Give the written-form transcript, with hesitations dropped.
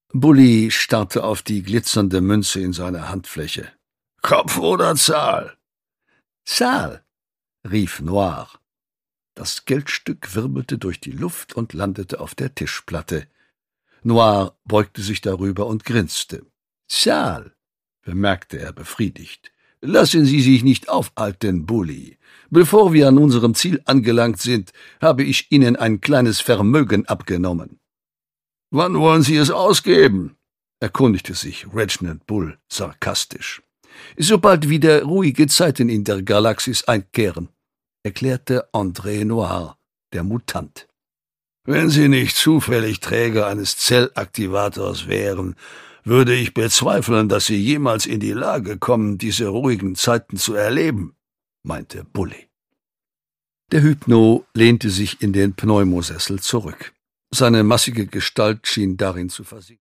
Bully starrte auf die glitzernde Münze in seiner Handfläche. »Kopf oder Zahl?« »Zahl«, rief Noir. Das Geldstück wirbelte durch die Luft und landete auf der Tischplatte. Noir beugte sich darüber und grinste. »Zahl«, bemerkte er befriedigt. »Lassen Sie sich nicht aufhalten, Bully. Bevor wir an unserem Ziel angelangt sind, habe ich Ihnen ein kleines Vermögen abgenommen.« »Wann wollen Sie es ausgeben?« erkundigte sich Reginald Bull sarkastisch. »Sobald wieder ruhige Zeiten in der Galaxis einkehren«, erklärte André Noir, der Mutant. »Wenn Sie nicht zufällig Träger eines Zellaktivators wären, würde ich bezweifeln, dass Sie jemals in die Lage kommen, diese ruhigen Zeiten zu erleben«, meinte Bully. Der Hypno lehnte sich in den Pneumosessel zurück. Seine massige Gestalt schien darin zu versinken.